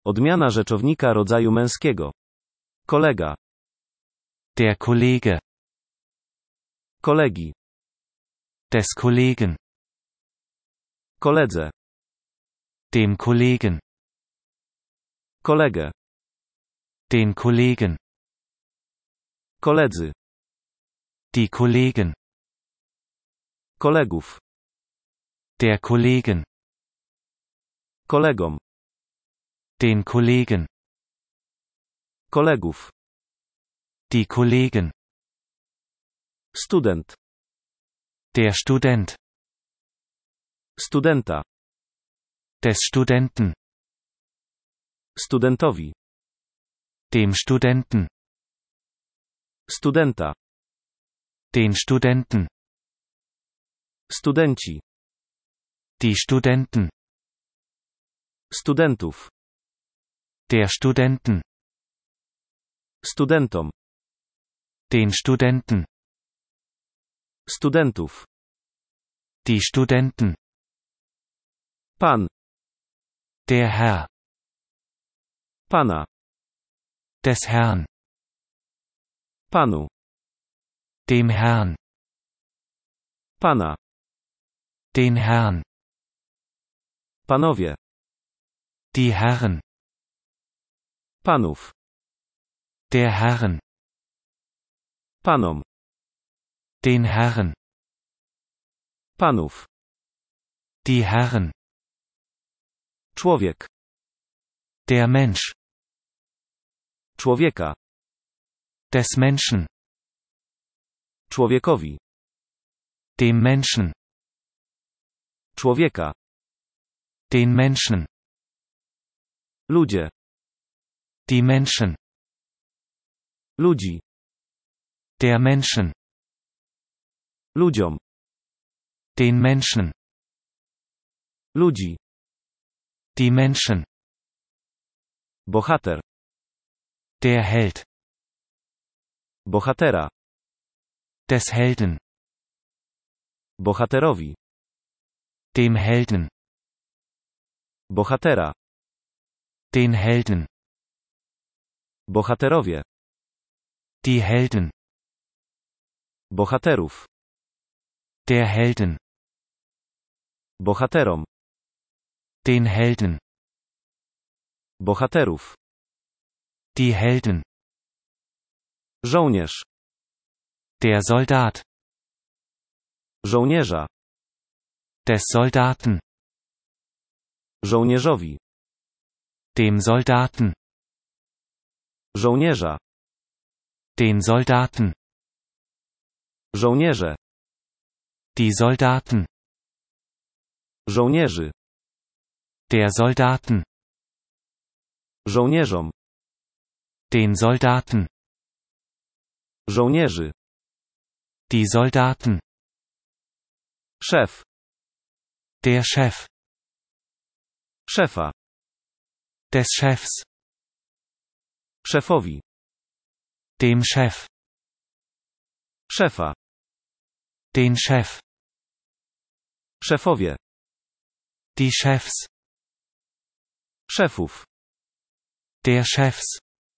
Odmiana rzeczownika rodzaju męskiego. Kolega. Der Kollege. Kolegi. Des Kollegen. Koledze. Dem Kollegen. Kolegę. Den Kollegen. Koledzy. Die Kollegen. Kolegów. Der Kollegen. Kolegom. Den Kollegen. Kolegów. Die Kollegen. Student. Der Student. Studenta. Des Studenten. Studentowi. Dem Studenten. Studenta. Den Studenten. Studenci. Die Studenten. Studentów. Der Studenten. Studentom. Den Studenten. Studentów. Die Studenten. Pan. Der Herr. Pana. Des Herrn. Panu. Dem Herrn. Pana. Den Herrn. Panowie. Die Herren. Panów. Der Herren. Panom. Den Herren. Panów. Die Herren. Człowiek. Der Mensch. Człowieka. Des Menschen. Człowiekowi. Dem Menschen. Człowieka. Den Menschen. Ludzie. Die Menschen. Ludzi. Der Menschen. Ludziom. Den Menschen. Ludzi. Die Menschen. Bohater. Der Held. Bohatera. Des Helden. Bohaterowi. Dem Helden. Bohatera. Den Helden. Bohaterowie. Die Helden. Bohaterów. Der Helden. Bohaterom. Den Helden. Bohaterów. Die Helden. Żołnierz. Der Soldat. Żołnierza. Des Soldaten. Żołnierzowi. Dem Soldaten. Żołnierza. Den Soldaten. Żołnierze. Die Soldaten. Żołnierzy. Der Soldaten. Żołnierzom. Den Soldaten. Żołnierzy. Die Soldaten. Szef. Der Chef. Szefa. Des Chefs. Szefowi. Dem Chef. Szefa. Den Chef. Szefowie. Die Chefs. Szefów. Der Chefs.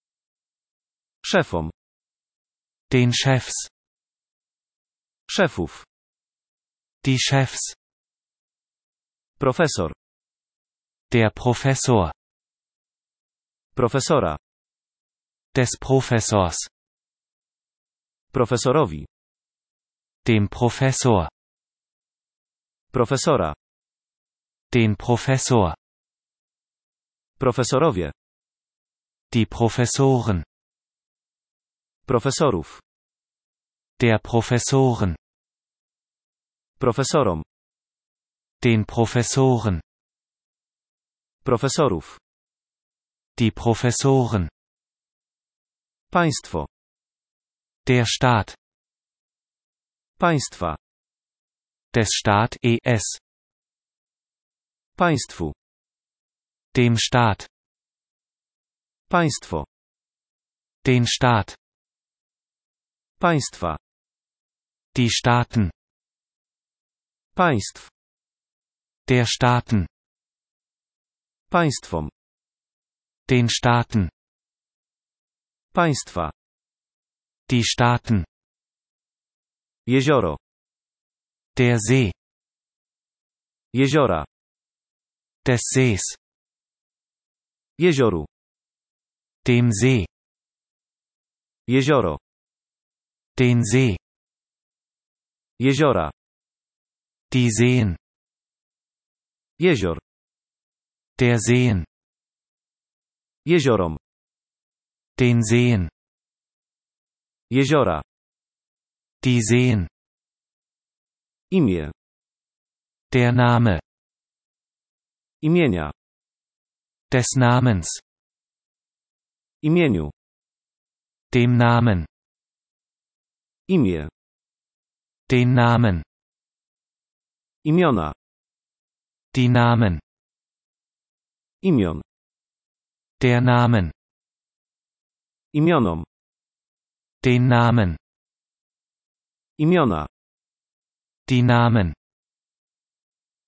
Szefom. Den Chefs. Szefów. Die Chefs. Profesor. Der Professor. Profesora. Des Professors. Profesorowi. Dem Professor. Profesora. Den Professor. Profesorowie. Die Professoren. Profesorów. Der Professoren. Profesorom. Den Professoren. Profesorów. Die Professoren. Państwo. Der Staat. Państwa. Des Staat es. Państwu. Dem Staat. Państwo. Den Staat. Państwa. Die Staaten. Państw. Der Staaten. Państwom. Den Staaten. Państwa. Die Staaten. Jezioro. Der See. Jeziora. Des Sees. Jezioru. Dem See. Jezioro. Den See. Jeziora. Die Seen. Jezior. Der Seen. Jeziorom. Den Seen. Jeziora. Die Seen. Imię. Der Name. Imienia. Des Namens. Imieniu. Dem Namen. Imię. Den Namen. Imiona. Die Namen. Imion. Der Namen. Imionom. Den Namen. Imiona. Die Namen.